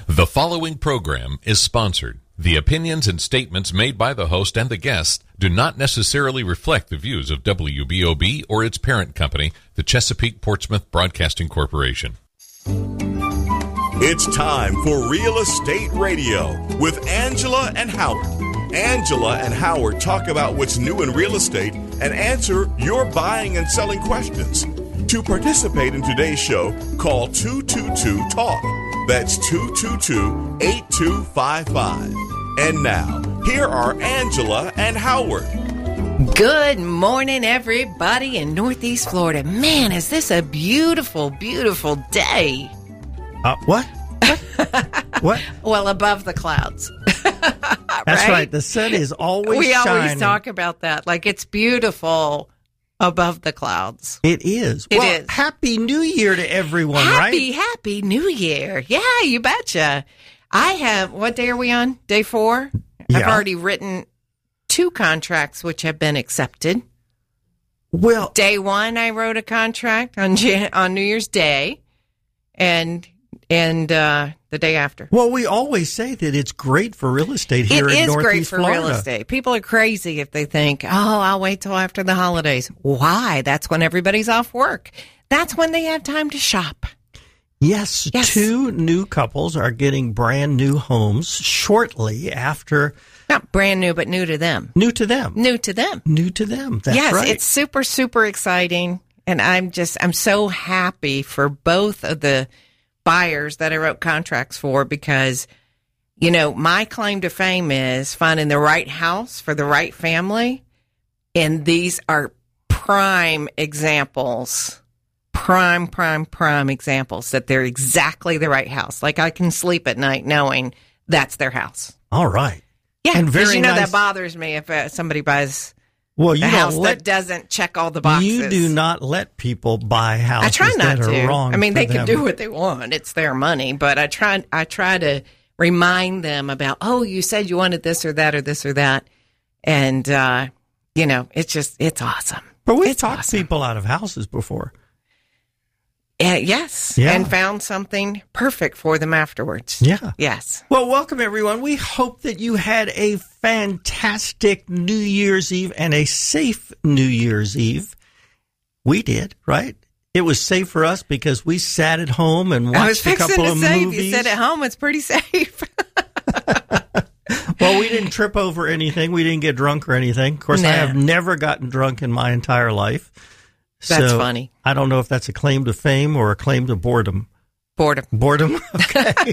The following program is sponsored. The opinions and statements made by the host and the guests do not necessarily reflect the views of WBOB or its parent company, the Chesapeake Portsmouth Broadcasting Corporation. It's time for Real Estate Radio with Angela and Howard. Angela and Howard talk about what's new in real estate and answer your buying and selling questions. To participate in today's show, call 222-TALK. That's 222-8255. And now, here are Angela and Howard. Good morning, everybody in Northeast Florida. Man, is this a beautiful, beautiful day. What? What? Well, above the clouds. That's right. The sun is always We shining. always talk about that. Like, it's beautiful above the clouds. It is. It well, is. Happy New Year to everyone, right? Happy New Year. Yeah, you betcha. I have, what day are we on? Day 4? Yeah. I've already written 2 contracts which have been accepted. Well, Day 1, I wrote a contract on New Year's Day, and the day after. well, we always say that it's great for real estate here in It is Northeast great for Florida. real estate. People are crazy if they think, oh, I'll wait till after the holidays. Why? That's when everybody's off work. That's when they have time to shop. Yes, Yes. 2 new couples are getting brand new homes shortly after. Not brand new, but new to them. New to them. New to them. New to them. That's Yes, right. it's super, super exciting. And I'm so happy for both of the buyers that I wrote contracts for because, you know, my claim to fame is finding the right house for the right family. And these are prime examples, prime examples that they're exactly the right house. Like I can sleep at night knowing that's their house. All right. Yeah, And because very you know nice. that bothers me if somebody buys Well, a you house don't that doesn't check all the boxes. You do not let people buy houses I try not that to. are wrong. I mean, for they can them. do what they want; it's their money. But I try to remind them about, oh, you said you wanted this or that or this or that, and you know, it's awesome. But we've It's talked awesome. people out of houses before. Yes, Yeah. and found something perfect for them afterwards. Yeah. Yes. Well, welcome, everyone. We hope that you had a fantastic New Year's Eve and a safe New Year's Eve. We did, right? It was safe for us because we sat at home and I was watched a fixing couple to of say, movies. if you sit at home, it's pretty safe. Well, we didn't trip over anything. We didn't get drunk or anything. Of course, I Nah. have never gotten drunk in my entire life. That's So, funny. I don't know if that's a claim to fame or a claim to boredom. Boredom. Boredom? Okay.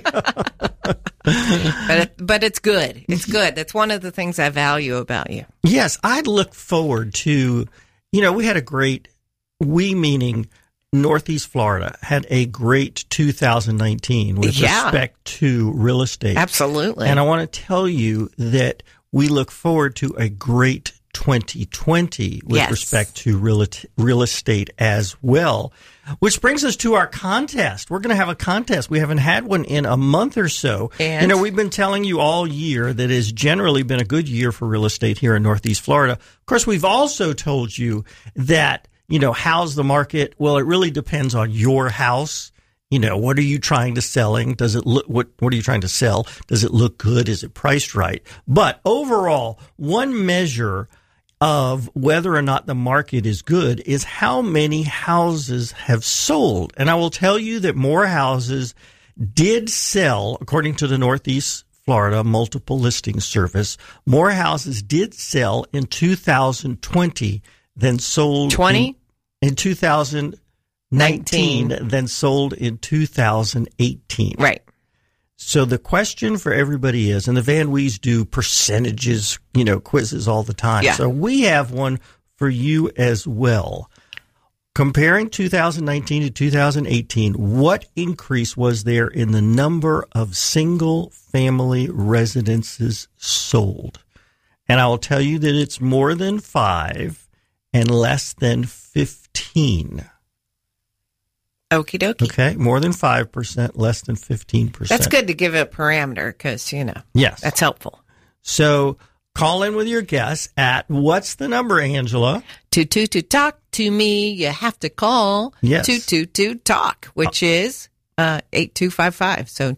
But it's good. It's good. That's one of the things I value about you. Yes, I look forward to, we had we meaning Northeast Florida, had a great 2019 with Yeah. respect to real estate. Absolutely. And I want to tell you that we look forward to a great 2020 with Yes. respect to real estate as well. Which brings us to our contest. We're going to have a contest. We haven't had one in a month or so. And? We've been telling you all year that it's generally been a good year for real estate here in Northeast Florida. Of course, we've also told you that, how's the market? Well, it really depends on your house. What are you trying to selling? Does it look, what are you trying to sell? Does it look good? Is it priced right? But overall, one measure of whether or not the market is good is how many houses have sold. And I will tell you that more houses did sell, according to the Northeast Florida Multiple Listing Service, more houses did sell in 2020 than sold 20? in 2019 than sold in 2018. Right. So the question for everybody is, and the Van Wees do percentages, quizzes all the time. Yeah. So we have one for you as well. Comparing 2019 to 2018, what increase was there in the number of single-family residences sold? And I will tell you that it's more than 5 and less than 15. Okie dokie. Okay, more than 5%, less than 15%. That's good to give a parameter because, Yes. that's helpful. So call in with your guess at, what's the number, Angela? To talk to me, you have to call Yes. 222-TALK, which is 8255. So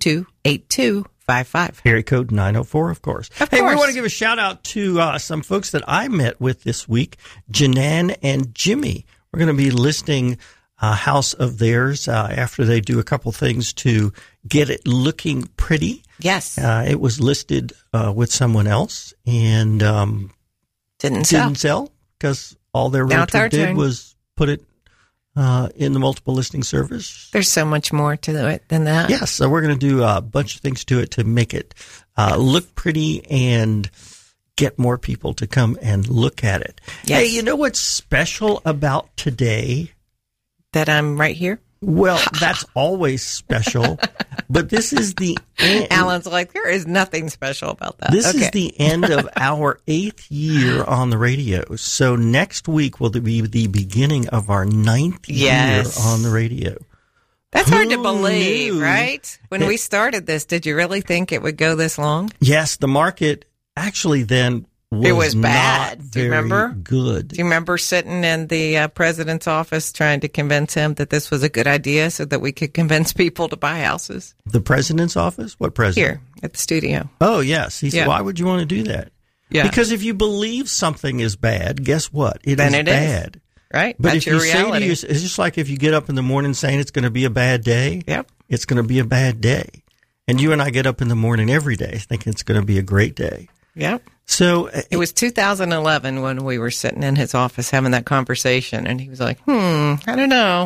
222-8255. Area code 904, of course. Of We course. want to give a shout out to some folks that I met with this week, Janan and Jimmy. We're going to be listing a house of theirs after they do a couple things to get it looking pretty. Yes. It was listed with someone else and Didn't didn't sell because all their Now it's our realtor did turn. was put it in the multiple listing service. There's so much more to it than that. Yes, so we're going to do a bunch of things to it to make it look pretty and get more people to come and look at it. Yes. Hey, you know what's special about today? That I'm right here. Well, that's always special, but this is the end. Alan's like, there is nothing special about that. This Okay. is the end of our 8th year on the radio. So next week will be the beginning of our 9th Yes. year on the radio. That's hard to Who believe, knew right? When we started this, did you really think it would go this long? Yes, the market actually then was bad. not Do you very remember? good. Do you remember sitting in the president's office trying to convince him that this was a good idea so that we could convince people to buy houses? The president's office? What president? Here at the studio. Oh, yes. He said, Yeah. why would you want to do that? Yeah. Because if you believe something is bad, guess what? Then it is. bad. Right? But That's if you your say reality. to you, it's just like if you get up in the morning saying it's going to be a bad day, Yep. it's going to be a bad day. And you and I get up in the morning every day thinking it's going to be a great day. Yep. So It was 2011 when we were sitting in his office having that conversation, and he was like, I don't know.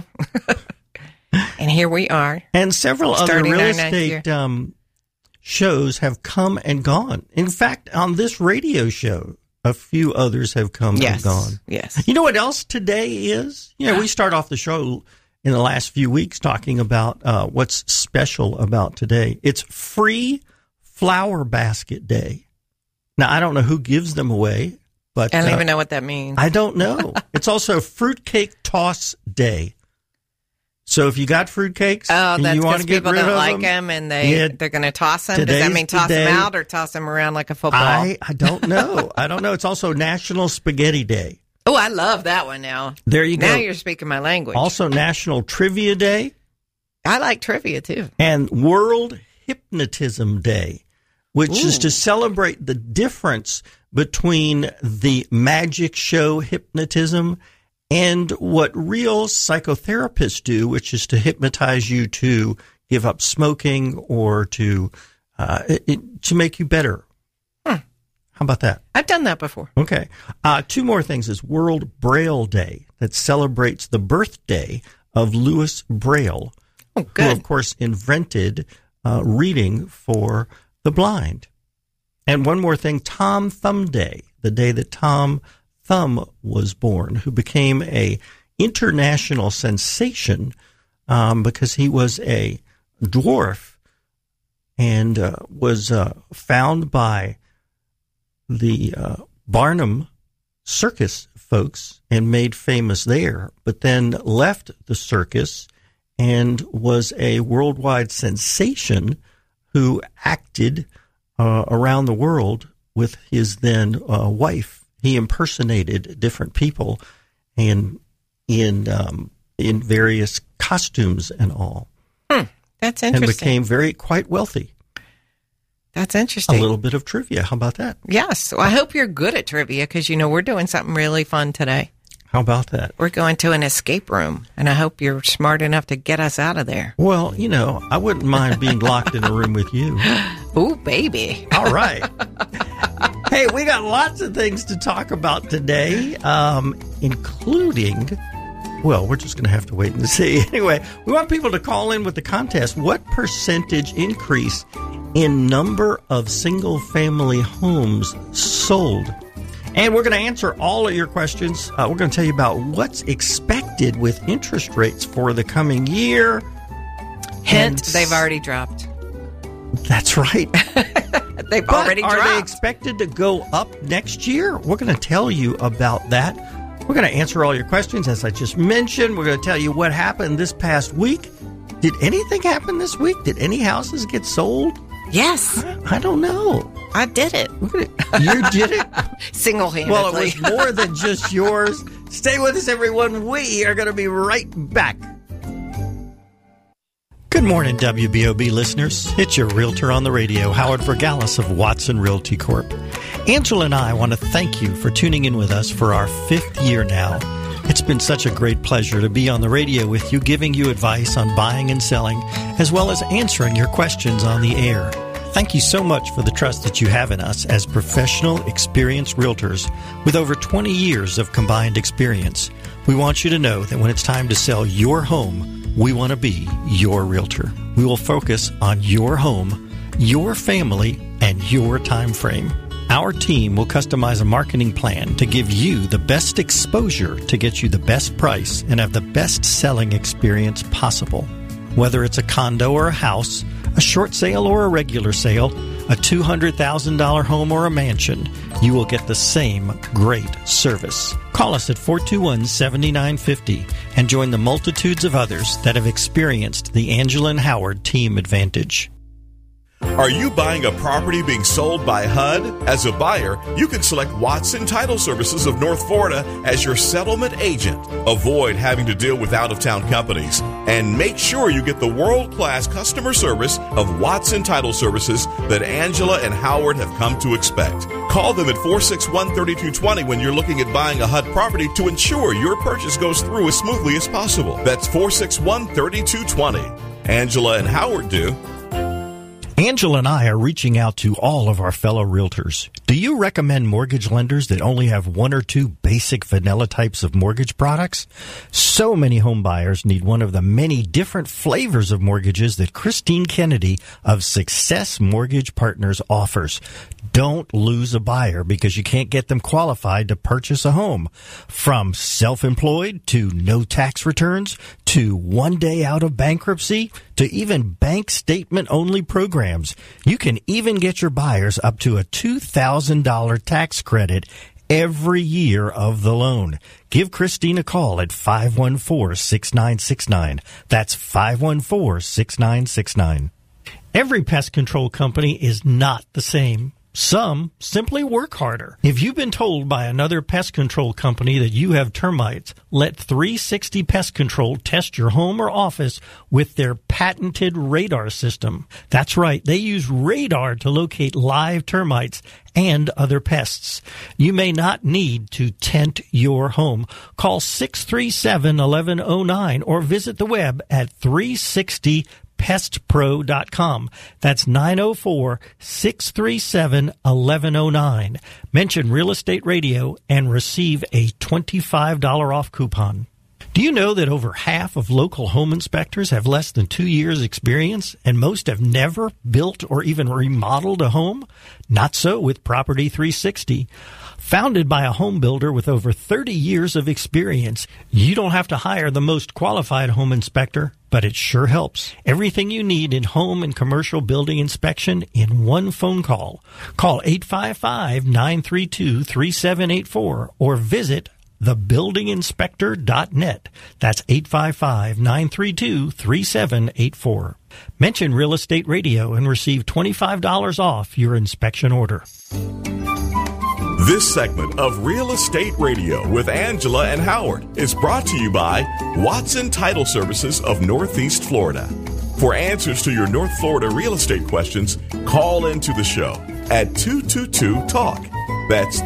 And here we are. and several other Starting real our ninth estate shows have come and gone. In fact, on this radio show, a few others have come Yes. and gone. Yes. You know what else today is? We start off the show in the last few weeks talking about what's special about today. It's Free Flower Basket Day. Now, I don't know who gives them away, but I don't even know what that means. I don't know. It's also Fruitcake Toss Day. So if you got fruitcakes Oh, and that's you want because to get people rid don't of like them, them and Yeah. they're going to toss them. Does that Today's mean toss the them day. out or toss them around like a football? I don't know. I don't know. It's also National Spaghetti Day. Oh, I love that one now. There you go. Now you're speaking my language. Also National Trivia Day I like trivia too. and World Hypnotism Day, which is to celebrate the difference between the magic show hypnotism and what real psychotherapists do, which is to hypnotize you to give up smoking or to make you better. How about that? I've done that before. Okay. 2 more things is World Braille Day that celebrates the birthday of Louis Braille, Oh, who, good. of course, invented reading for the blind. And one more thing, Tom Thumb Day, the day that Tom Thumb was born, who became a international sensation because he was a dwarf and was found by the Barnum circus folks and made famous there, but then left the circus and was a worldwide sensation who acted around the world with his then wife. He impersonated different people and in various costumes and all, That's and interesting. became quite wealthy. That's A interesting. little bit of trivia. How about that? Yes. Well, I hope you're good at trivia because, we're doing something really fun today. How about that? We're going to an escape room, and I hope you're smart enough to get us out of there. Well, I wouldn't mind being locked in a room with you. Ooh, baby. All right. Hey, we got lots of things to talk about today, including, well, we're just going to have to wait and see. Anyway, we want people to call in with the contest. What percentage increase in number of single-family homes sold? And we're going to answer all of your questions. We're going to tell you about what's expected with interest rates for the coming year. Hint, And they've already dropped. That's right. They've But already are dropped. they expected to go up next year? We're going to tell you about that. We're going to answer all your questions, as I just mentioned. We're going to tell you what happened this past week. Did anything happen this week? Did any houses get sold? Yes, I don't know. I did it. You did it? Single-handedly. Well, it was more than just yours. Stay with us, everyone. We are going to be right back. morning, WBOB listeners. It's your realtor on the radio, Howard Vergalis of Watson Realty Corp. Angela and I want to thank you for tuning in with us for our 5th year now. It's been such a great pleasure to be on the radio with you, giving you advice on buying and selling, as well as answering your questions on the air. Thank you so much for the trust that you have in us as professional, experienced realtors with over 20 years of combined experience. We want you to know that when it's time to sell your home, we want to be your realtor. We will focus on your home, your family, and your time frame. Our team will customize a marketing plan to give you the best exposure to get you the best price and have the best selling experience possible. Whether it's a condo or a house, a short sale or a regular sale, a $200,000 home or a mansion, you will get the same great service. Call us at 421-7950 and join the multitudes of others that have experienced the Angela and Howard Team Advantage. Are you buying a property being sold by HUD? As a buyer, you can select Watson Title Services of North Florida as your settlement agent. Avoid having to deal with out-of-town companies and make sure you get the world-class customer service of Watson Title Services that Angela and Howard have come to expect. Call them at 461-3220 when you're looking at buying a HUD property to ensure your purchase goes through as smoothly as possible. That's 461-3220. Angela and Howard do. Angela and I are reaching out to all of our fellow realtors. Do you recommend mortgage lenders that only have one or two basic vanilla types of mortgage products? So many home buyers need one of the many different flavors of mortgages that Christine Kennedy of Success Mortgage Partners offers. Don't lose a buyer because you can't get them qualified to purchase a home. From self-employed to no tax returns to 1 day out of bankruptcy to even bank statement only programs. You can even get your buyers up to a $2,000 tax credit every year of the loan. Give Christine a call at 514-6969. That's 514-6969. Every pest control company is not the same. Some simply work harder. If you've been told by another pest control company that you have termites, let 360 Pest Control test your home or office with their patented radar system. That's right, they use radar to locate live termites and other pests. You may not need to tent your home. Call 637-1109 or visit the web at 360pestpro.com. That's 904-637-1109. Mention Real Estate Radio and receive a $25 off coupon. Do you know that over half of local home inspectors have less than 2 years experience and most have never built or even remodeled a home? Not so with Property 360. Founded by a home builder with over 30 years of experience, you don't have to hire the most qualified home inspector, but it sure helps. Everything you need in home and commercial building inspection in one phone call. Call 855-932-3784 or visit thebuildinginspector.net. That's 855-932-3784. Mention Real Estate Radio and receive $25 off your inspection order. This segment of Real Estate Radio with Angela and Howard is brought to you by Watson Title Services of Northeast Florida. For answers to your North Florida real estate questions, call into the show at 222-TALK. That's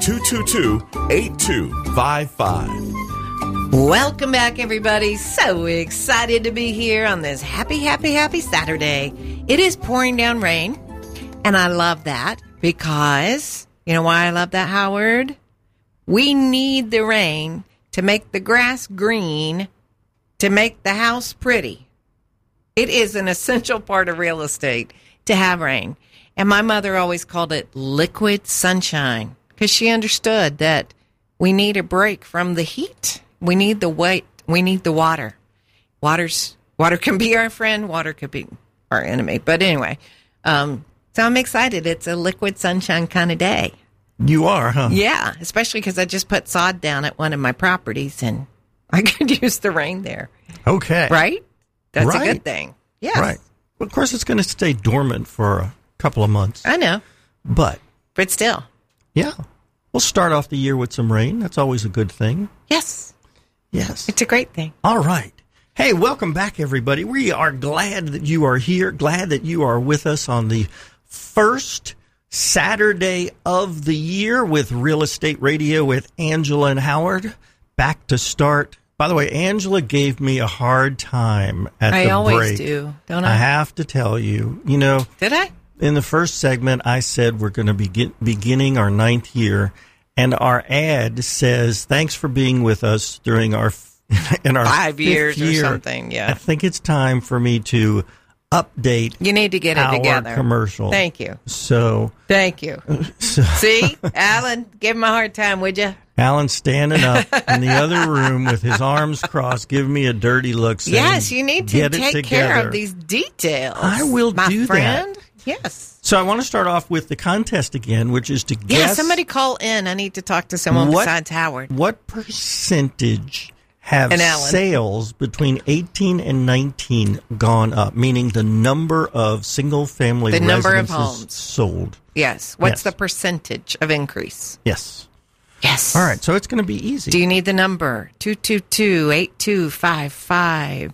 222-8255. Welcome back, everybody. So excited to be here on this happy Saturday. It is pouring down rain, and I love that because, you know why I love that, Howard? We need the rain to make the grass green, to make the house pretty. It is an essential part of real estate to have rain. And my mother always called it liquid sunshine because she understood that we need a break from the heat. We need the weight. We need the water. Water can be our friend. Water could be our enemy. But anyway, so I'm excited. It's a liquid sunshine kind of day. You are, huh? Yeah, especially because I just put sod down at one of my properties, and I could use the rain there. Okay. Right? That's Right. a good thing. Yes. Right. Well, of course, it's going to stay dormant for a couple of months. I know. But still. yeah, we'll start off the year with some rain. That's always a good thing. Yes. Yes. It's a great thing. All right. Hey, welcome back, everybody. We are glad that you are here, glad that you are with us on the first Saturday of the year with Real Estate Radio with Angela and Howard. Back to start. By the way, Angela gave me a hard time at the break. I always do, don't I? I have to tell you, Did I? In the first segment, I said we're going to be beginning our 9th year, and our ad says, thanks for being with us during our 5 years year. Or something, yeah. I think it's time for me to update. You need to get it together. Commercial. Thank you. Thank you. See? Alan, give him a hard time, would you? Alan's standing up in the other room with his arms crossed, giving me a dirty look. Saying, yes, you need to take care of these details. I will do friend. that. Yes. So I want to start off with the contest again, which is to guess. Yeah, somebody call in. I need to talk to someone besides Howard. What percentage have sales between 18 and 19 gone up, meaning the number of single-family residences number of homes sold? Yes. What's the percentage of increase? Yes. Yes. All right, so it's going to be easy. Do you need the number? 222-8255.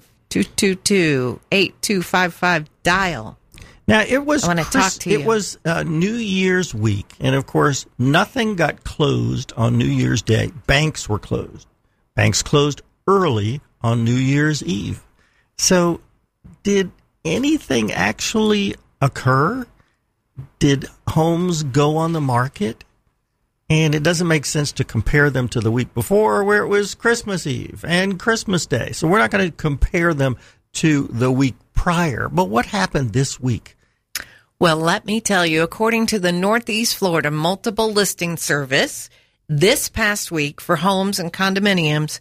222-8255. Dial. Now, it was I want to talk to you. It was New Year's week, and of course, nothing got closed on New Year's Day. Banks were closed. Banks closed early on New Year's Eve. So, did anything actually occur? Did homes go on the market? And it doesn't make sense to compare them to the week before where it was Christmas Eve and Christmas Day. So we're not going to compare them to the week prior. But what happened this week? Well, let me tell you, according to the Northeast Florida Multiple Listing Service, this past week for homes and condominiums,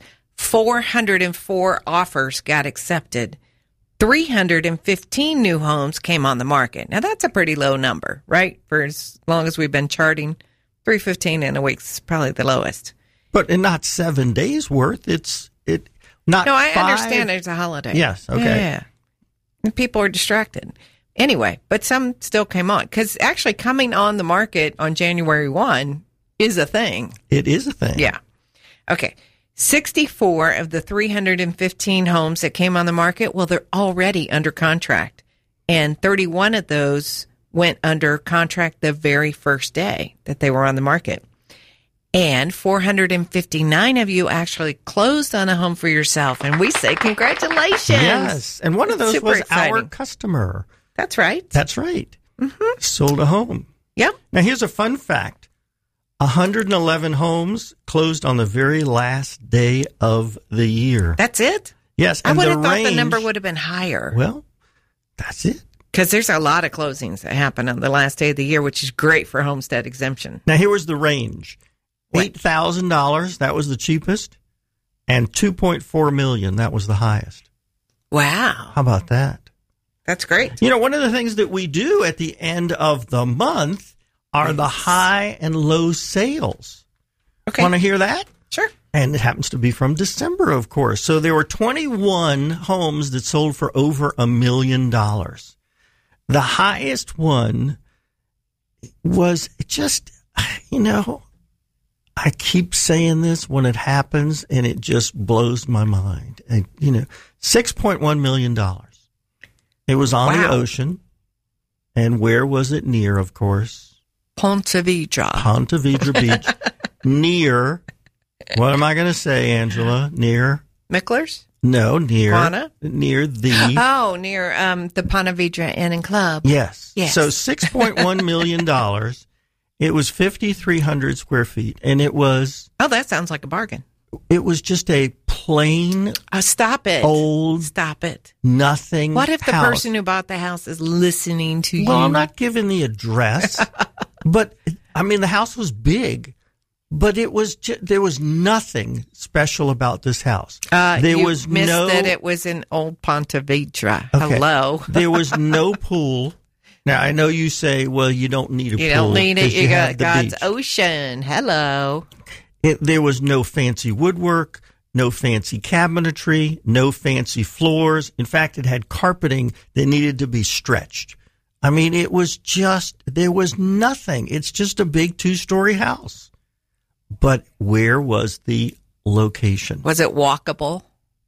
404 offers got accepted. 315 new homes came on the market. Now, that's a pretty low number, right? For as long as we've been charting, 315 in a week is probably the lowest. But not 7 days worth. Not. No, I 5. understand it's a holiday. Yes, okay. Yeah. And people are distracted. Anyway, but some still came on. Because actually coming on the market on January 1 is a thing. It is a thing. Yeah. Okay. 64 of the 315 homes that came on the market, well, they're already under contract. And 31 of those went under contract the very first day that they were on the market. And 459 of you actually closed on a home for yourself. And we say congratulations. Yes. And one of those Super was exciting. our customer. That's right. That's right. Mm-hmm. Sold a home. Yep. Now, here's a fun fact. 111 homes closed on the very last day of the year. That's it? Yes. I And would have thought range, the number would have been higher. Well, that's it. Because there's a lot of closings that happen on the last day of the year, which is great for homestead exemption. Now, here was the range. $8,000, that was the cheapest, and $2.4 million, that was the highest. Wow. How about that? That's great. You know, one of the things that we do at the end of the month are the high and low sales. Okay. Want to hear that? Sure. And it happens to be from December, of course. So there were 21 homes that sold for over $1 million. The highest one was just, I keep saying this when it happens, and it just blows my mind. And, $6.1 million. It was on the ocean. And where was it near, of course? Ponte Vedra. Ponte Vedra Beach. Near, what am I going to say, Angela? Near? Micklers? No, near. Juana? Near the... Oh, near the Ponte Vedra Inn and Club. Yes. Yes. So $6.1 million. It was 5,300 square feet, and it was... Oh, that sounds like a bargain. It was just a plain... Stop it. Old... Stop it. Nothing What if the house. person who bought the house is listening to you? Well, I'm not giving the address, but, the house was big, but it was there was nothing special about this house. There you was missed no... that it was in Old Ponte Vedra. Okay. Hello. There was no pool. Now, I know you say, well, you don't need a pool. You don't need it. 'cause You got have the God's beach. ocean. Hello. There was no fancy woodwork, no fancy cabinetry, no fancy floors. In fact, it had carpeting that needed to be stretched. It was just, there was nothing. It's just a big 2-story house. But where was the location? Was it walkable?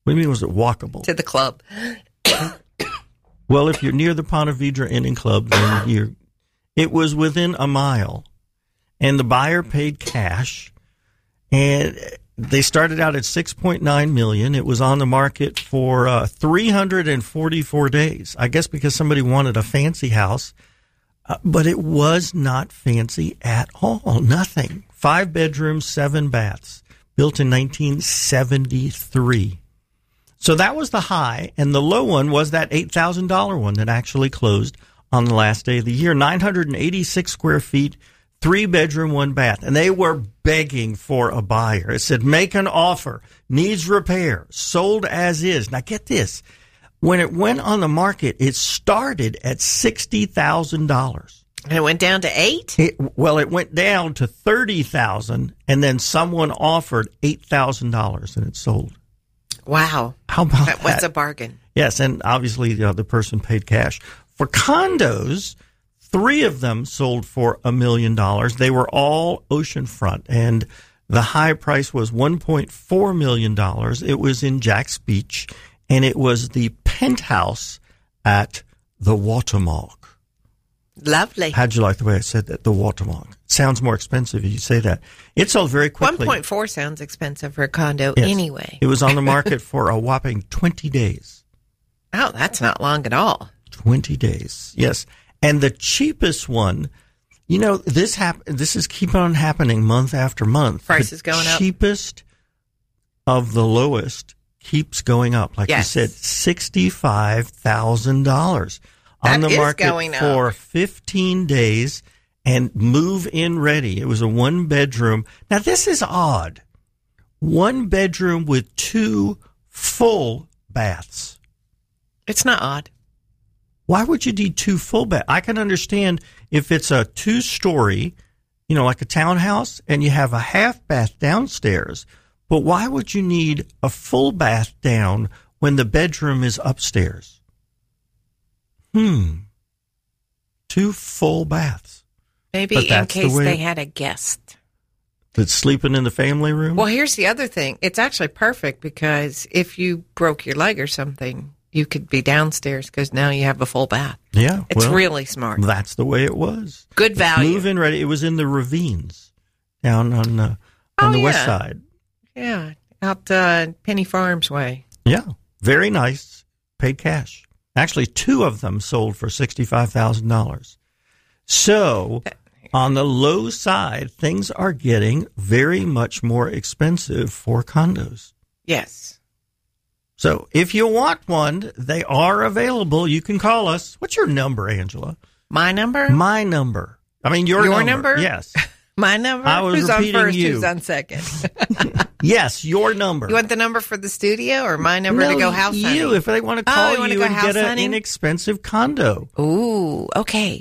What do you mean, was it walkable? To the club. Well, if you're near the Ponte Vedra Inn and Club, then it was within a mile. And the buyer paid cash. And they started out at $6.9 million. It was on the market for 344 days. I guess because somebody wanted a fancy house. But it was not fancy at all. Nothing. 5 bedrooms, 7 baths. Built in 1973. So that was the high. And the low one was that $8,000 one that actually closed on the last day of the year. 986 square feet, 3 bedroom, 1 bath. And they were begging for a buyer. It said, make an offer, needs repair, sold as is. Now get this. When it went on the market, it started at $60,000. And it went down to 8? It went down to $30,000, and then someone offered $8,000, and it sold. Wow. How about that? What's a bargain? Yes, and obviously the person paid cash. For condos, 3 of them sold for $1 million. They were all oceanfront, and the high price was $1.4 million. It was in Jack's Beach, and it was the penthouse at the Watermark. Lovely. How'd you like the way I said that? The Watermark. Sounds more expensive if you say that. It sold very quickly. 1.4 sounds expensive for a condo anyway. It was on the market for a whopping 20 days. Oh, that's not long at all. 20 days. Yes. And the cheapest one, this is keep on happening month after month. Prices going up. The cheapest of the lowest keeps going up. Like you said, $65,000 on the market for 15 days and move-in ready. It was a 1 bedroom. Now, this is odd. 1 bedroom with 2 full baths. It's not odd. Why would you need 2 full baths? I can understand if it's a 2-story, like a townhouse, and you have a half bath downstairs. But why would you need a full bath down when the bedroom is upstairs? 2 full baths. Maybe in case they had a guest that's sleeping in the family room. Well, here's the other thing. It's actually perfect because if you broke your leg or something, you could be downstairs because now you have a full bath. Yeah. It's really smart. That's the way it was. Good value. Move-in ready. It was in the ravines down on the west side. Yeah. Out Penny Farms way. Yeah. Very nice. Paid cash. Actually, 2 of them sold for $65,000. So, on the low side, things are getting very much more expensive for condos. Yes. So, if you want one, they are available. You can call us. What's your number, Angela? My number? My number. I mean, your number. Yes. My number? I was Who's repeating on first? you. Who's on second? Yes, your number. You want the number for the studio or my number to go house hunting? You, if they want to call you and get an inexpensive condo. Ooh, okay.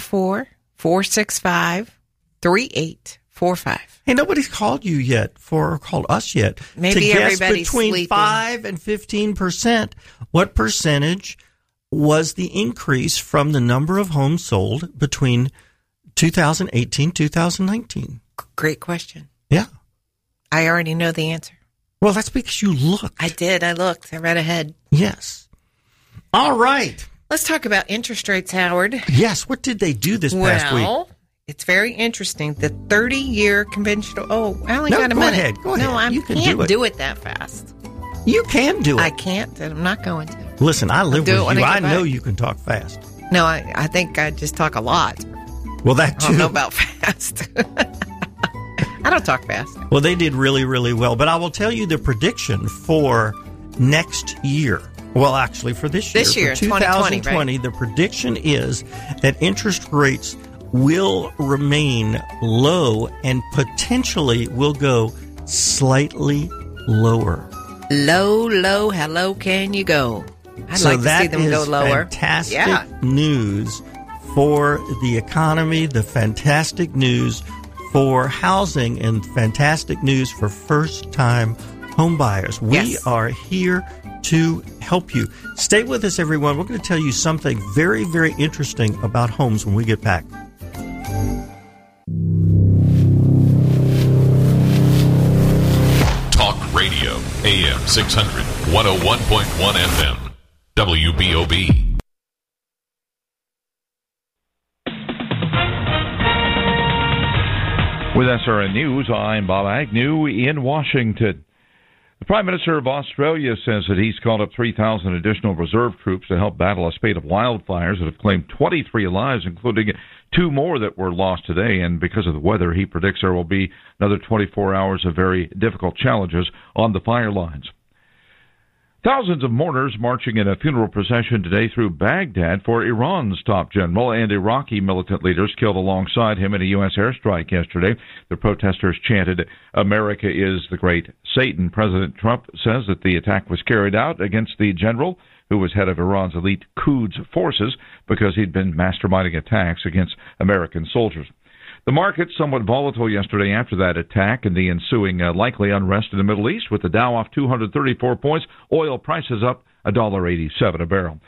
904-465-3845. Hey, nobody's called you yet called us yet. Maybe to guess everybody's between sleeping. 5 and 15%. What percentage was the increase from the number of homes sold between 2018 2019? Great question. Yeah. I already know the answer. Well, that's because you looked. I did. I looked. I read ahead. Yes. All right. Let's talk about interest rates, Howard. Yes. What did they do this past week? Well, it's very interesting. The 30-year conventional. Oh, I only got a minute. Go ahead. No, I you can't do it that fast. You can do it. I can't, and I'm not going to. Listen, I live with you. I know back. you can talk fast. No, I think I just talk a lot. Well, that too. I don't know about fast. I don't talk fast. Well, they did really, really well. But I will tell you the prediction for next year. Well, actually, for this year. This year, for 2020, right? The prediction is that interest rates will remain low and potentially will go slightly lower. Low, how low can you go? I'd like to see them go lower. Fantastic news for the economy, the fantastic news for housing, and fantastic news for first-time home buyers. We are here to help you. Stay with us, everyone. We're going to tell you something very, very interesting about homes when we get back. Talk Radio, AM 600, 101.1 FM, WBOB. With SRN News, I'm Bob Agnew in Washington. The Prime Minister of Australia says that he's called up 3,000 additional reserve troops to help battle a spate of wildfires that have claimed 23 lives, including 2 more that were lost today. And because of the weather, he predicts there will be another 24 hours of very difficult challenges on the fire lines. Thousands of mourners marching in a funeral procession today through Baghdad for Iran's top general and Iraqi militant leaders killed alongside him in a U.S. airstrike yesterday. The protesters chanted, "America is the great Satan." President Trump says that the attack was carried out against the general, who was head of Iran's elite Quds forces, because he'd been masterminding attacks against American soldiers. The market somewhat volatile yesterday after that attack and the ensuing likely unrest in the Middle East, with the Dow off 234 points, oil prices up $1.87 a barrel.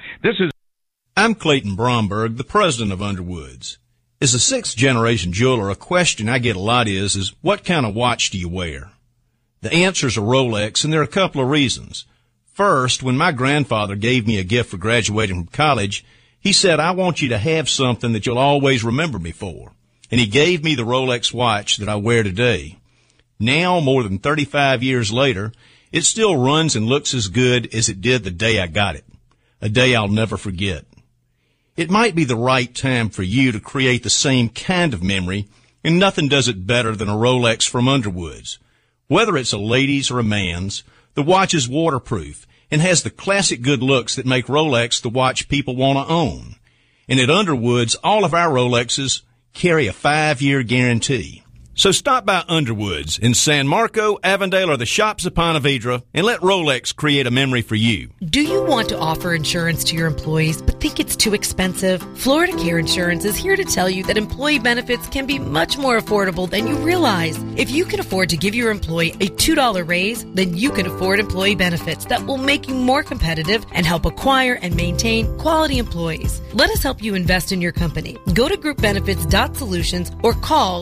I'm Clayton Bromberg, the president of Underwoods. As a 6th-generation jeweler, a question I get a lot is what kind of watch do you wear? The answer's a Rolex, and there are a couple of reasons. First, when my grandfather gave me a gift for graduating from college, he said, "I want you to have something that you'll always remember me for." And he gave me the Rolex watch that I wear today. Now, more than 35 years later, it still runs and looks as good as it did the day I got it. A day I'll never forget. It might be the right time for you to create the same kind of memory, and nothing does it better than a Rolex from Underwoods. Whether it's a lady's or a man's, the watch is waterproof and has the classic good looks that make Rolex the watch people want to own. And at Underwoods, all of our Rolexes carry a 5-year guarantee. So stop by Underwoods in San Marco, Avondale, or the shops of Ponte Vedra and let Rolex create a memory for you. Do you want to offer insurance to your employees but think it's too expensive? Florida Care Insurance is here to tell you that employee benefits can be much more affordable than you realize. If you can afford to give your employee a $2 raise, then you can afford employee benefits that will make you more competitive and help acquire and maintain quality employees. Let us help you invest in your company. Go to groupbenefits.solutions or call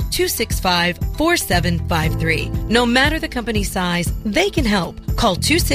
265-4753. No matter the company size, they can help. Call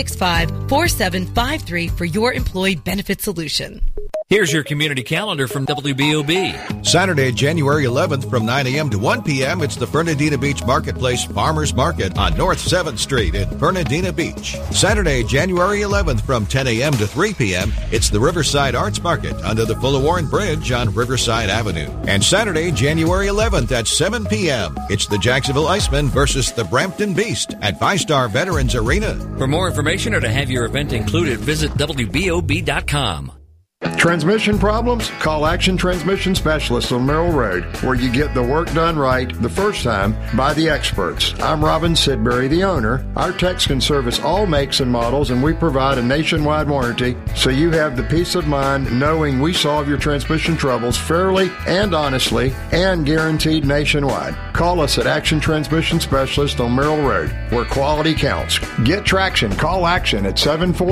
265-4753 for your employee benefit solution. Here's your community calendar from WBOB. Saturday, January 11th from 9 a.m. to 1 p.m., it's the Fernandina Beach Marketplace Farmers Market on North 7th Street in Fernandina Beach. Saturday, January 11th from 10 a.m. to 3 p.m., it's the Riverside Arts Market under the Fuller Warren Bridge on Riverside Avenue. And Saturday, January 11th at 7 p.m., it's the Jacksonville Icemen versus the Brampton Beast at 5-Star Veterans Arena. For more information or to have your event included, visit WBOB.com. Transmission problems? Call Action Transmission Specialists on Merrill Road, where you get the work done right the first time by the experts. I'm Robin Sidbury, the owner. Our techs can service all makes and models, and we provide a nationwide warranty, so you have the peace of mind knowing we solve your transmission troubles fairly and honestly and guaranteed nationwide. Call us at Action Transmission Specialist on Merrill Road, where quality counts. Get traction. Call Action at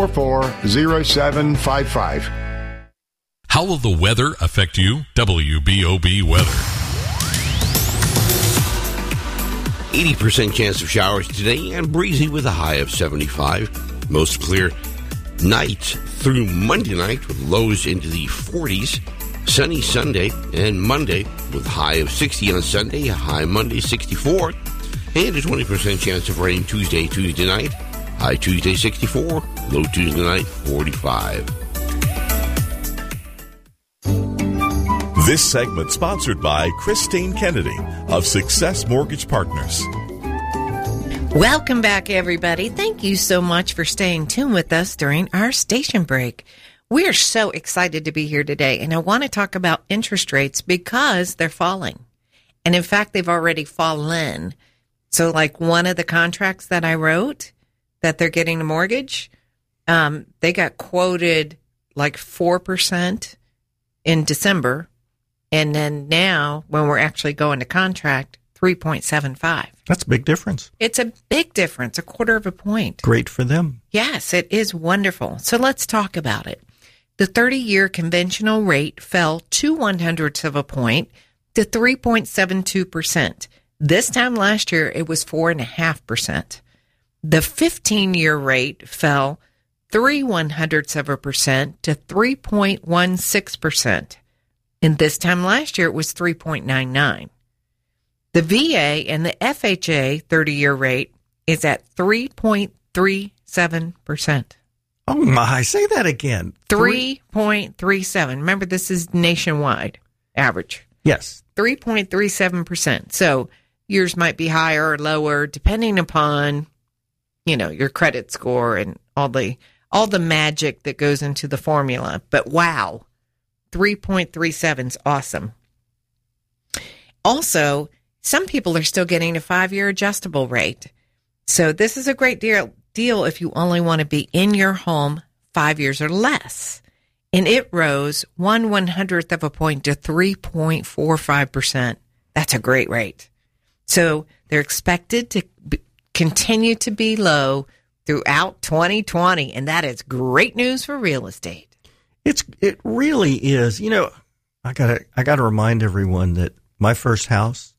744-0755. How will the weather affect you? WBOB weather. 80% chance of showers today and breezy with a high of 75. Most clear night through Monday night with lows into the 40s. Sunny Sunday and Monday with high of 60 on Sunday, high Monday 64. And a 20% chance of rain Tuesday night. High Tuesday 64, low Tuesday night 45. This segment sponsored by Christine Kennedy of Success Mortgage Partners. Welcome back, everybody. Thank you so much for staying tuned with us during our station break. We are so excited to be here today, and I want to talk about interest rates because they're falling. And in fact, they've already fallen. So like one of the contracts that I wrote that they're getting a mortgage, they got quoted like 4% in December. And then now, when we're actually going to contract, 3.75. That's a big difference. It's a big difference, a quarter of a point. Great for them. Yes, it is wonderful. So let's talk about it. The 30-year conventional rate fell 0.02 of a point to 3.72%. This time last year, it was 4.5%. The 15-year rate fell 0.03% to 3.16%. And this time last year, it was 3.99. The VA and the FHA 30-year rate is at 3.37%. Oh, my. Say that again. 3.37. Remember, this is nationwide average. Yes. 3.37%. So yours might be higher or lower depending upon, your credit score and all the magic that goes into the formula. But wow, 3.37 is awesome. Also, some people are still getting a 5-year adjustable rate. So this is a great deal if you only want to be in your home 5 years or less. And it rose 1/100th of a point to 3.45%. That's a great rate. So they're expected to continue to be low throughout 2020, and that is great news for real estate. It really is. I gotta remind everyone that my first house,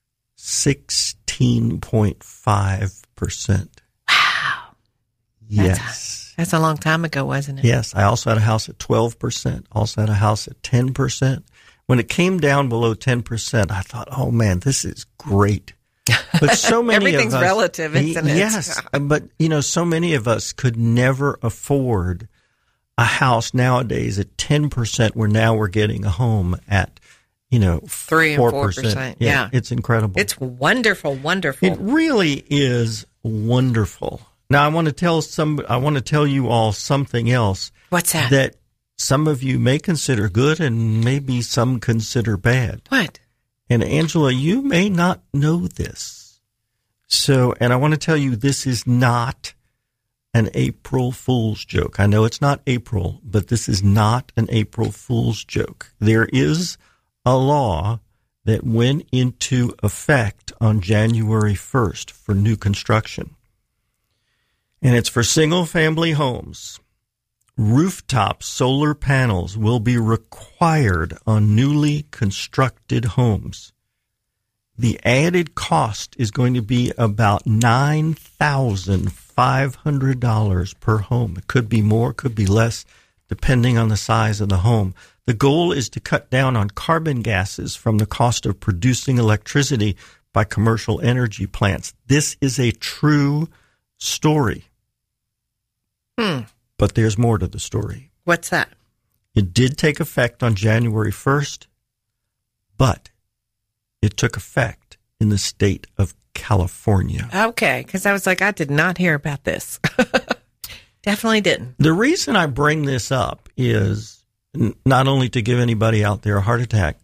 16.5%. Wow. Yes. That's a long time ago, wasn't it? Yes. I also had a house at 12%. Also had a house at 10%. When it came down below 10%, I thought, oh man, this is great. But so many Everything's of us, relative, isn't it? Yes. But, so many of us could never afford a house nowadays at 10%, where now we're getting a home at, 3 and 4%. Yeah. It's incredible. It's wonderful, wonderful. It really is wonderful. Now, I want to tell you all something else. What's that? That some of you may consider good and maybe some consider bad. What? And Angela, you may not know this. And I want to tell you, this is not an April Fool's joke. I know it's not April, but this is not an April Fool's joke. There is a law that went into effect on January 1st for new construction. And it's for single-family homes. Rooftop solar panels will be required on newly constructed homes. The added cost is going to be about $9,500 per home. It could be more, could be less, depending on the size of the home. The goal is to cut down on carbon gases from the cost of producing electricity by commercial energy plants. This is a true story. But there's more to the story. What's that? It did take effect on January 1st, but it took effect in the state of California. Okay, because I was like, I did not hear about this. Definitely didn't. The reason I bring this up is not only to give anybody out there a heart attack,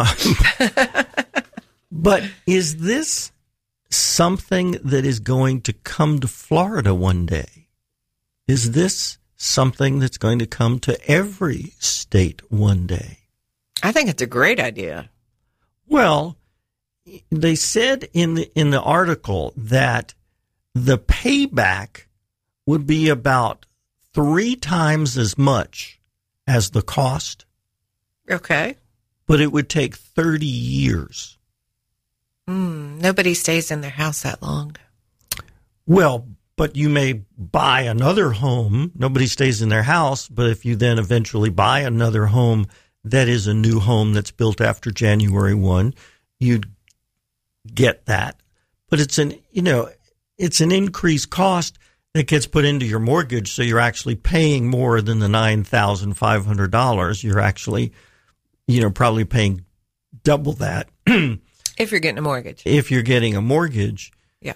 but is this something that is going to come to Florida one day? Is this something that's going to come to every state one day? I think it's a great idea. Well, they said in the article that the payback would be about 3 times as much as the cost. Okay. But it would take 30 years. Nobody stays in their house that long. Well, but you may buy another home. Nobody stays in their house, but if you then eventually buy another home that is a new home that's built after January 1, you'd get that. But it's an increased cost that gets put into your mortgage, so you're actually paying more than the $9,500. You're actually, probably paying double that. If you're getting a mortgage. If you're getting a mortgage. Yeah.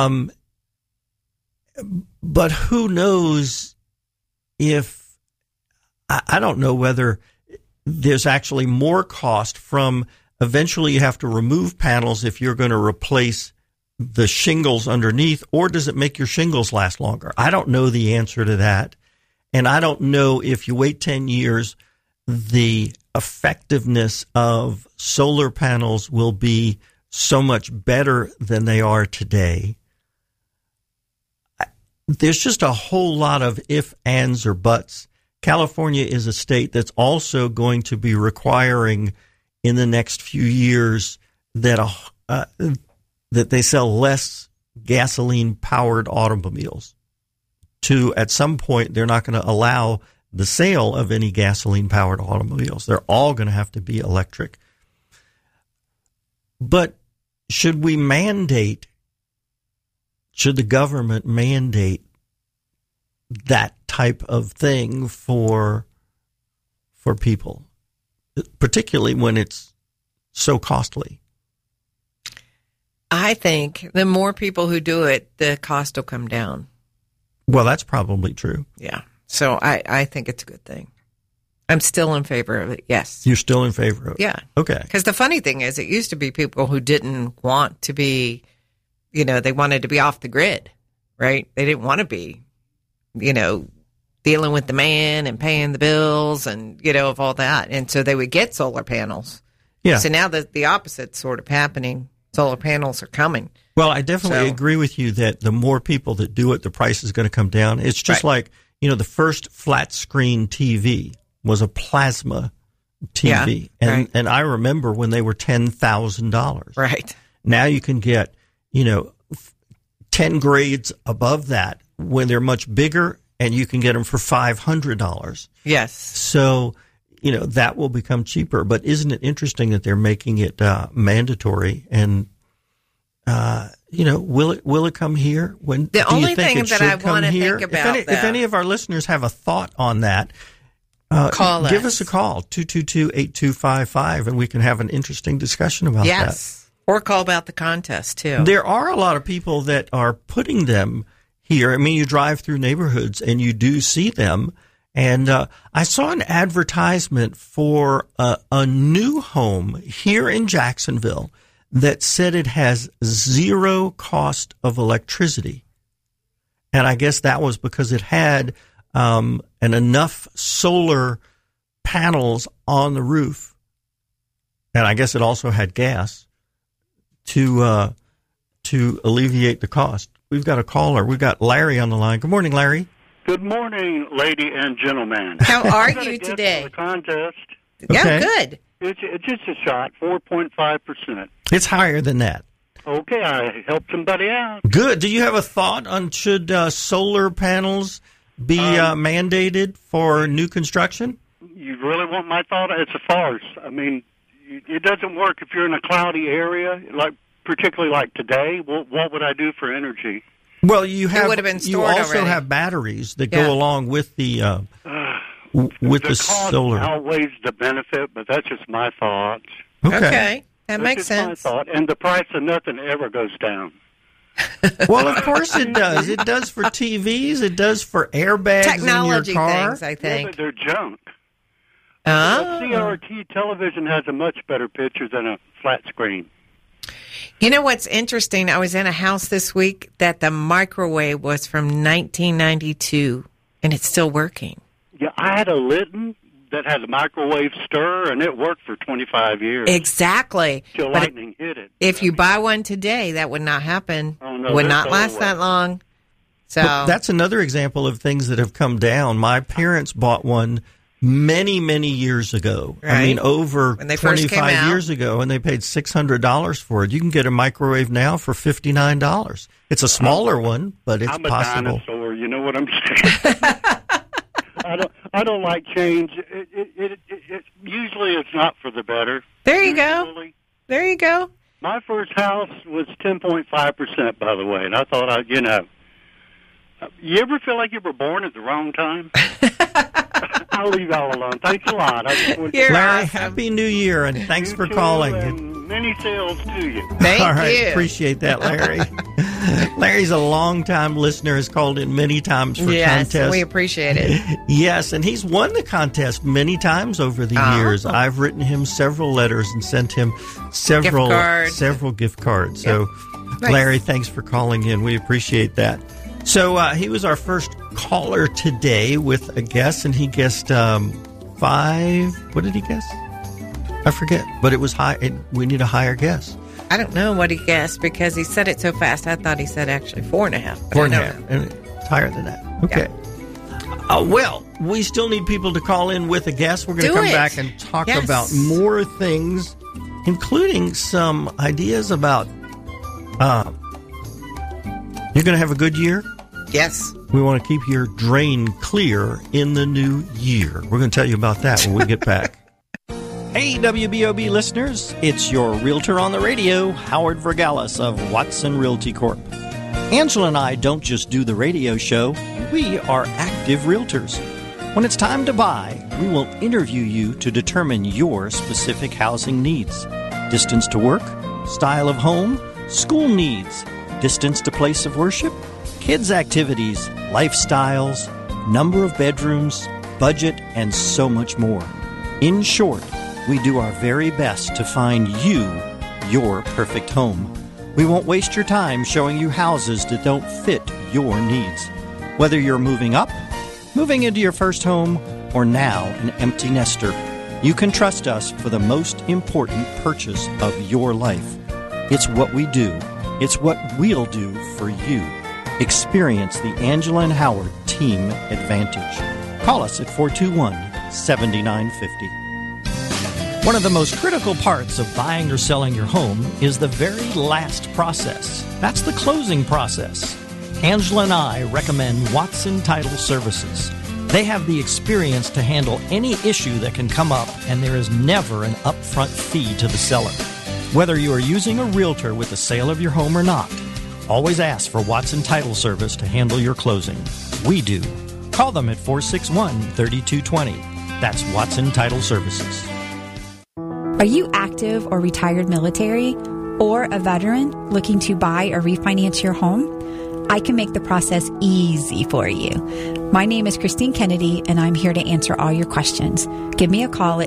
But who knows if, I don't know whether there's actually more cost from, eventually you have to remove panels if you're going to replace the shingles underneath, or does it make your shingles last longer? I don't know the answer to that. And I don't know if you wait 10 years, the effectiveness of solar panels will be so much better than they are today. There's just a whole lot of if, ands, or buts. California is a state that's also going to be requiring in the next few years that they sell less gasoline-powered automobiles. to, at some point, they're not going to allow the sale of any gasoline-powered automobiles. They're all going to have to be electric. But should the government mandate that type of thing for people, particularly when it's so costly? I think the more people who do it, the cost will come down. Well, that's probably true. Yeah. So I think it's a good thing. I'm still in favor of it, yes. You're still in favor of it? Yeah. Okay. Because the funny thing is, it used to be people who didn't want to be, they wanted to be off the grid, right? They didn't want to be, dealing with the man and paying the bills and, of all that. And so they would get solar panels. Yeah. So now the opposite's sort of happening. Solar panels are coming. Well, I definitely agree with you that the more people that do it, the price is going to come down. It's just like, the first flat screen TV was a plasma TV. Yeah, and I remember when they were $10,000. Right. Now you can get, 10 grades above that when they're much bigger, and you can get them for $500. Yes. So, that will become cheaper. But isn't it interesting that they're making it mandatory? And, will it come here? The only thing that I want to think about, if any of our listeners have a thought on that, give us a call, 222-8255, and we can have an interesting discussion about that. Yes. Or call about the contest, too. There are a lot of people that are putting them here. I mean, you drive through neighborhoods and you do see them. And I saw an advertisement for a new home here in Jacksonville that said it has zero cost of electricity. And I guess that was because it had enough solar panels on the roof. And I guess it also had gas to alleviate the cost. We've got a caller. We've got Larry on the line. Good morning, Larry. Good morning, lady and gentlemen. How are you today? The contest. Yeah, good. It's just a shot, 4.5%. It's higher than that. Okay, I helped somebody out. Good. Do you have a thought on should solar panels be mandated for new construction? You really want my thought? It's a farce. I mean, it doesn't work if you're in a cloudy area, particularly like today. What would I do for energy? Well, you also already have batteries that go along with the solar. Cost outweighs the benefit, but that's just my thoughts. Okay. That makes sense. My thought. And the price of nothing ever goes down. Well, of course it does. It does for TVs. It does for airbags Technology in your car. things, I think. Yeah, but they're junk. Oh. CRT television has a much better picture than a flat screen. You know what's interesting? I was in a house this week that the microwave was from 1992, and it's still working. Yeah, I had a Litton that had a microwave stir, and it worked for 25 years. Exactly. Till lightning hit it. If you buy one today, that would not happen. Oh, no, would not last that long. So but that's another example of things that have come down. My parents bought one many, many years ago. Right. I mean, over when they first 25 years ago, and they paid $600 for it. You can get a microwave now for $59. It's a smaller one, but it's possible. I'm a dinosaur, you know what I'm saying? I don't like change. It usually it's not for the better. There you go. There you go. My first house was 10.5%, by the way, and I thought, you ever feel like you were born at the wrong time? I'll leave y'all alone. Thanks a lot. Larry, awesome. Happy New Year, and thanks for calling. And many sales to you. Thank All right, you. Appreciate that, Larry. Larry's a long-time listener, has called in many times for contests. Yes, we appreciate it. Yes, and he's won the contest many times over the years. I've written him several letters and sent him several gift cards. So, nice. Larry, thanks for calling in. We appreciate that. So he was our first caller today with a guess, and he guessed 5. What did he guess? I forget, but it was high. We need a higher guess. I don't know what he guessed because he said it so fast. I thought he said actually 4.5. 4.5, and it's higher than that. Okay. Yeah. Well, we still need people to call in with a guess. We're going to come back and talk about more things, including some ideas about. You're going to have a good year? Yes. We want to keep your drain clear in the new year. We're going to tell you about that when we get back. Hey, WBOB listeners, it's your realtor on the radio, Howard Vergalis of Watson Realty Corp. Angela and I don't just do the radio show, we are active realtors. When it's time to buy, we will interview you to determine your specific housing needs. Distance to work, style of home, school needs, distance to place of worship, kids' activities, lifestyles, number of bedrooms, budget, and so much more. In short, we do our very best to find you your perfect home. We won't waste your time showing you houses that don't fit your needs. Whether you're moving up, moving into your first home, or now an empty nester, you can trust us for the most important purchase of your life. It's what we do. It's what we'll do for you. Experience the Angela and Howard Team Advantage. Call us at 421-7950. One of the most critical parts of buying or selling your home is the very last process. That's the closing process. Angela and I recommend Watson Title Services. They have the experience to handle any issue that can come up, and there is never an upfront fee to the seller. Whether you are using a realtor with the sale of your home or not, always ask for Watson Title Service to handle your closing. We do. Call them at 461-3220. That's Watson Title Services. Are you active or retired military or a veteran looking to buy or refinance your home? I can make the process easy for you. My name is Christine Kennedy, and I'm here to answer all your questions. Give me a call at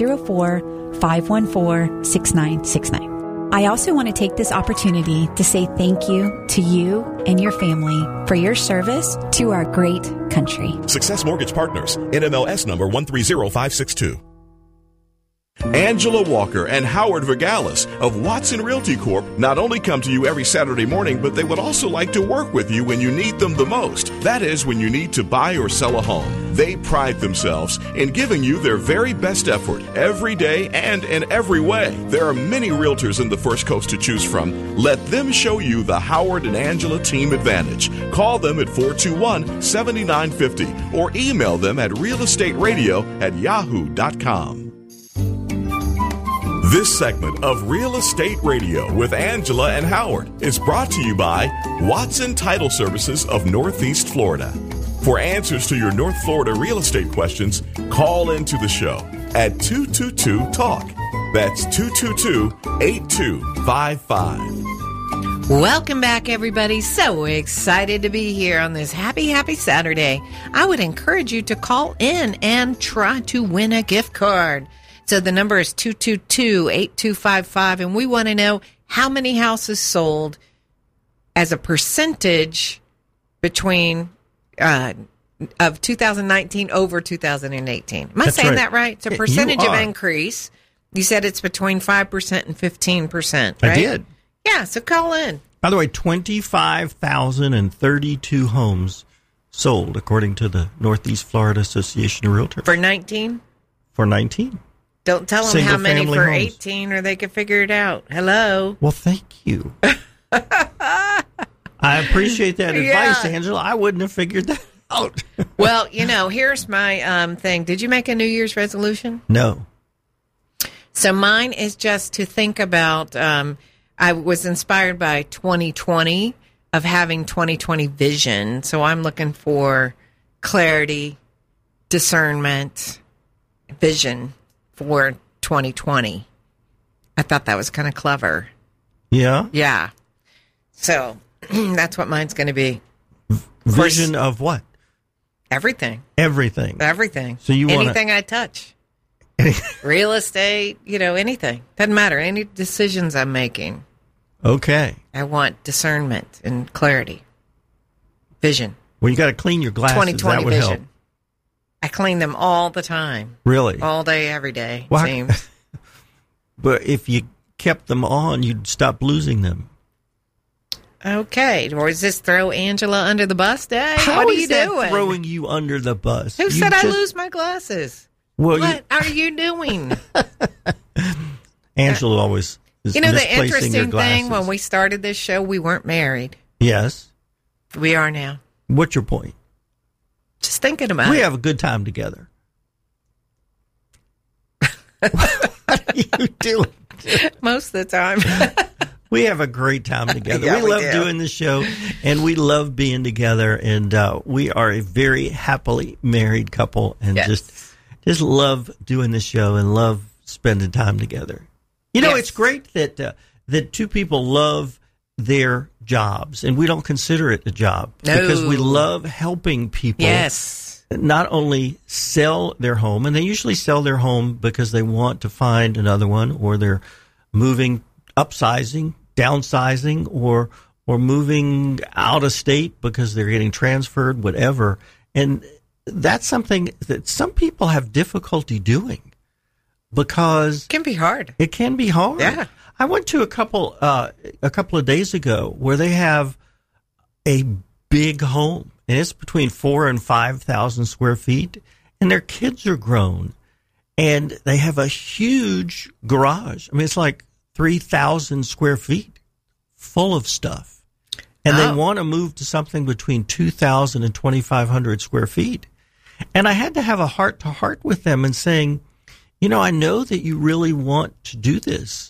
904-514-6969. I also want to take this opportunity to say thank you to you and your family for your service to our great country. Success Mortgage Partners, NMLS number 130562. Angela Walker and Howard Vergalis of Watson Realty Corp. not only come to you every Saturday morning, but they would also like to work with you when you need them the most. That is, when you need to buy or sell a home. They pride themselves in giving you their very best effort every day and in every way. There are many realtors in the First Coast to choose from. Let them show you the Howard and Angela Team Advantage. Call them at 421-7950 or email them at realestateradio@yahoo.com. This segment of Real Estate Radio with Angela and Howard is brought to you by Watson Title Services of Northeast Florida. For answers to your North Florida real estate questions, call into the show at 222-TALK. That's 222-8255. Welcome back, everybody. So excited to be here on this happy Saturday. I would encourage you to call in and try to win a gift card. So the number is 222-8255, and we want to know how many houses sold as a percentage between of 2019 over 2018. Am I saying that right? It's a percentage of increase. You said it's between 5% and 15%, right? I did. Yeah, so call in. By the way, 25,032 homes sold, according to the Northeast Florida Association of Realtors. For 19? For 19. Don't tell them how many for 18 or they can figure it out. Hello. Well, thank you. I appreciate that advice, Angela. I wouldn't have figured that out. Well, here's my thing. Did you make a New Year's resolution? No. So mine is just to think about, I was inspired by 2020 of having 2020 vision. So I'm looking for clarity, discernment, vision for 2020. I thought that was kind of clever. Yeah? Yeah. So that's what mine's going to be. Vision of what? Everything. Everything. So you want anything I touch. Real estate, anything. Doesn't matter. Any decisions I'm making. Okay. I want discernment and clarity. Vision. Well, you got to clean your glasses. 2020 that would vision. help. I clean them all the time. Really? All day, every day, it seems. But if you kept them on, you'd stop losing them. Okay. Or is this throw Angela under the bus day? How what are is you that doing? Throwing you under the bus? Who said I lose my glasses? Well, what are you doing? Angela always is the misplacing interesting your glasses. thing, when we started this show, we weren't married. Yes. We are now. What's your point? Just thinking about We it. have a good time together. What are you doing? Most of the time. We have a great time together. Yeah, we love do. doing the show, and we love being together, and we are a very happily married couple, and just love doing the show and love spending time together. You know, it's great that that two people love their jobs, and we don't consider it a job because we love helping people. Yes. Not only sell their home, and they usually sell their home because they want to find another one, or they're moving, upsizing, downsizing, or moving out of state because they're getting transferred, whatever. And that's something that some people have difficulty doing because it can be hard. It can be hard. Yeah. I went to a couple of days ago where they have a big home, and it's between 4,000 and 5,000 square feet, and their kids are grown, and they have a huge garage. I mean, it's like 3,000 square feet full of stuff, and they want to move to something between 2,000 and 2,500 square feet. And I had to have a heart-to-heart with them and saying, you know, I know that you really want to do this.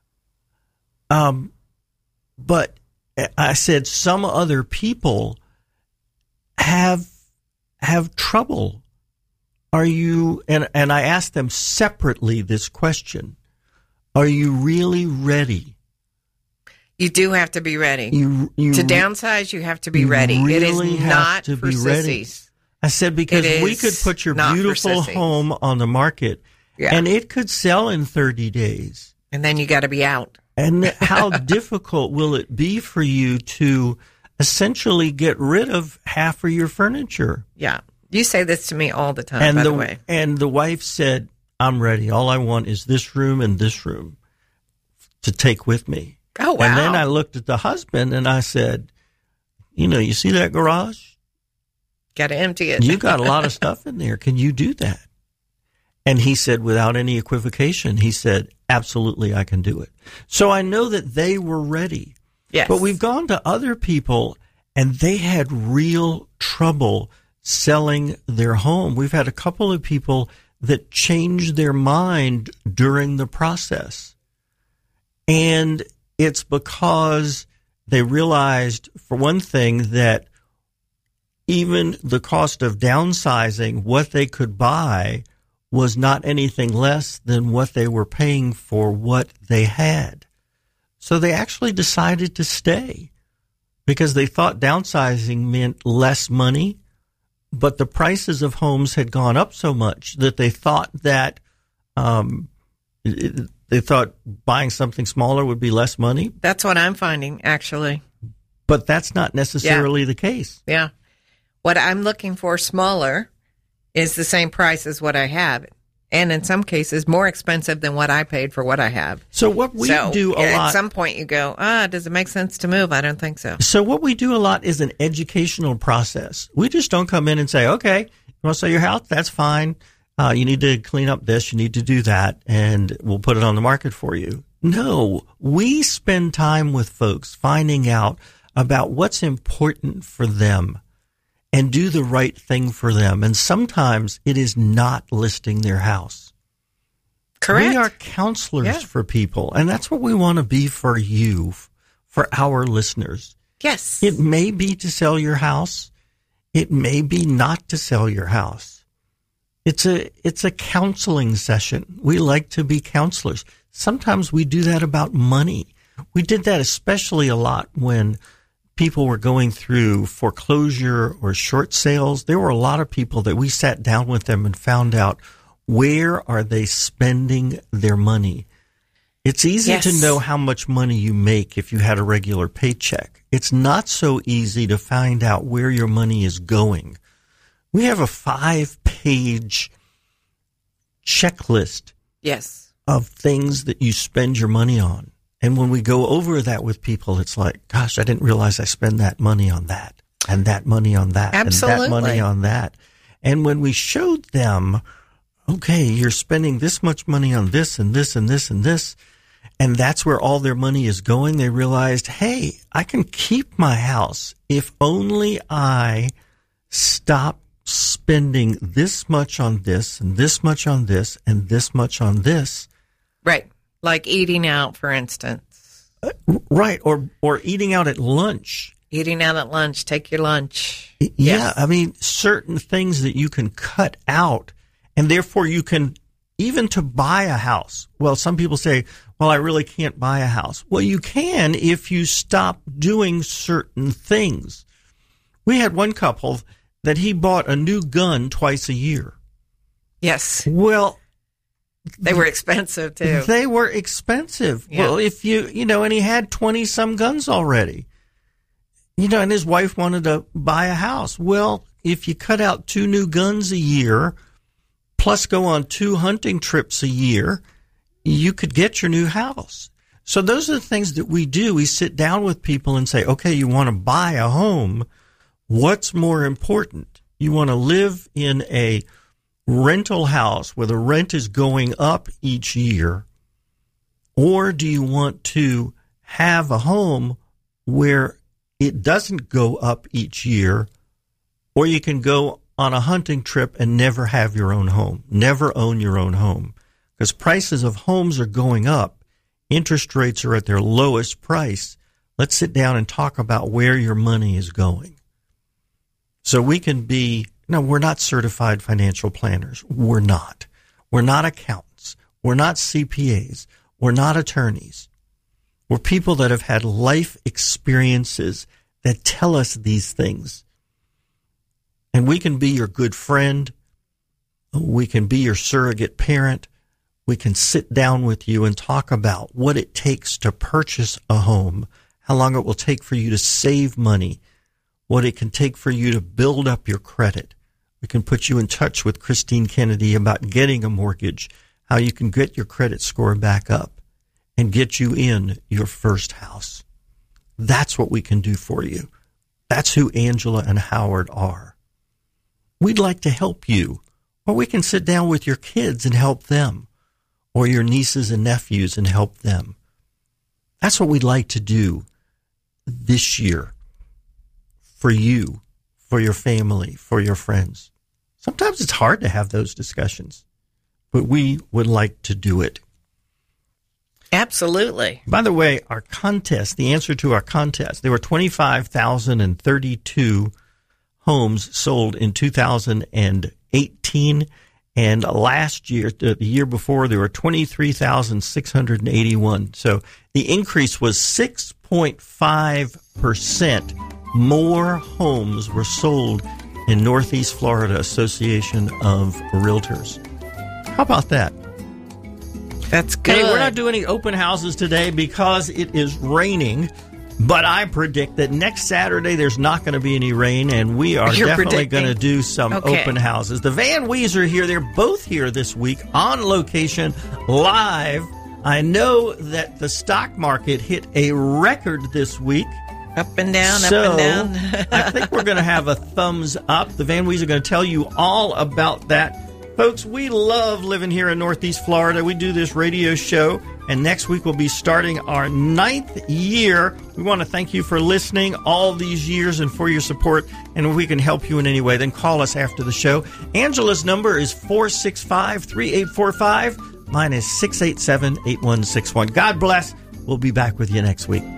But I said some other people have trouble. Are you, and I asked them separately this question, are you really ready? You do have to be ready. You to downsize, you have to be ready. It is not for sissies. I said, because we could put your beautiful home on the market, and it could sell in 30 days. And then you got to be out. And how difficult will it be for you to essentially get rid of half of your furniture? Yeah. You say this to me all the time, by the way. And the wife said, I'm ready. All I want is this room and this room to take with me. Oh, wow. And then I looked at the husband and I said, you know, you see that garage? Got to empty it. You got a lot of stuff in there. Can you do that? And he said, without any equivocation, he said, absolutely, I can do it. So I know that they were ready. Yes. But we've gone to other people, and they had real trouble selling their home. We've had a couple of people that changed their mind during the process. And it's because they realized, for one thing, that even the cost of downsizing, what they could buy, was not anything less than what they were paying for what they had. So they actually decided to stay because they thought downsizing meant less money, but the prices of homes had gone up so much that they thought that buying something smaller would be less money. That's what I'm finding, actually. But that's not necessarily the case. Yeah. What I'm looking for smaller is the same price as what I have, and in some cases more expensive than what I paid for what I have. So what we do a lot... At some point you go, does it make sense to move? I don't think so. So what we do a lot is an educational process. We just don't come in and say, okay, you want to sell your house? That's fine. You need to clean up this, you need to do that, and we'll put it on the market for you. No, we spend time with folks finding out about what's important for them and do the right thing for them. And sometimes it is not listing their house. Correct. We are counselors for people, and that's what we want to be for you, for our listeners. Yes. It may be to sell your house. It may be not to sell your house. It's a counseling session. We like to be counselors. Sometimes we do that about money. We did that especially a lot when people were going through foreclosure or short sales. There were a lot of people that we sat down with them and found out, where are they spending their money? It's easy to know how much money you make if you had a regular paycheck. It's not so easy to find out where your money is going. We have a 5-page checklist of things that you spend your money on. And when we go over that with people, it's like, gosh, I didn't realize I spend that money on that and that money on that and that money on that. And when we showed them, okay, you're spending this much money on this and this and this and this, and that's where all their money is going. They realized, hey, I can keep my house if only I stop spending this much on this and this much on this and this much on this. Right. Like eating out, for instance. Right. Or eating out at lunch. Eating out at lunch. Take your lunch. Yeah. Yes. I mean, certain things that you can cut out, and therefore you can, even to buy a house. Well, some people say, well, I really can't buy a house. Well, you can if you stop doing certain things. We had one couple that he bought a new gun twice a year. Yes. Well, they were expensive too. They were expensive. Yeah. Well, if and he had 20 some guns already. And his wife wanted to buy a house. Well, if you cut out 2 new guns a year, plus go on 2 hunting trips a year, you could get your new house. So those are the things that we do. We sit down with people and say, okay, you want to buy a home. What's more important? You want to live in a rental house where the rent is going up each year, or do you want to have a home where it doesn't go up each year, or you can go on a hunting trip and never have your own home, never own your own home? Because prices of homes are going up. Interest rates are at their lowest price. Let's sit down and talk about where your money is going. So we can be, we're not certified financial planners. We're not. We're not accountants. We're not CPAs. We're not attorneys. We're people that have had life experiences that tell us these things. And we can be your good friend. We can be your surrogate parent. We can sit down with you and talk about what it takes to purchase a home, how long it will take for you to save money, what it can take for you to build up your credit. We can put you in touch with Christine Kennedy about getting a mortgage, how you can get your credit score back up and get you in your first house. That's what we can do for you. That's who Angela and Howard are. We'd like to help you, or we can sit down with your kids and help them, or your nieces and nephews and help them. That's what we'd like to do this year for you, for your family, for your friends. Sometimes it's hard to have those discussions, but we would like to do it. Absolutely. By the way, our contest, the answer to our contest, there were 25,032 homes sold in 2018. And last year, the year before, there were 23,681. So the increase was 6.5% more homes were sold in Northeast Florida Association of Realtors. How about that? That's good. Hey, we're not doing any open houses today because it is raining. But I predict that next Saturday there's not going to be any rain, and we are definitely going to do some open houses. The Van Wees are here. They're both here this week on location, live. I know that the stock market hit a record this week. Up and down, so up and down. I think we're going to have a thumbs up. The Van Wees are going to tell you all about that. Folks, we love living here in Northeast Florida. We do this radio show, and next week we'll be starting our 9th year. We want to thank you for listening all these years and for your support. And if we can help you in any way, then call us after the show. Angela's number is 465-3845. Mine is 687-8161. God bless. We'll be back with you next week.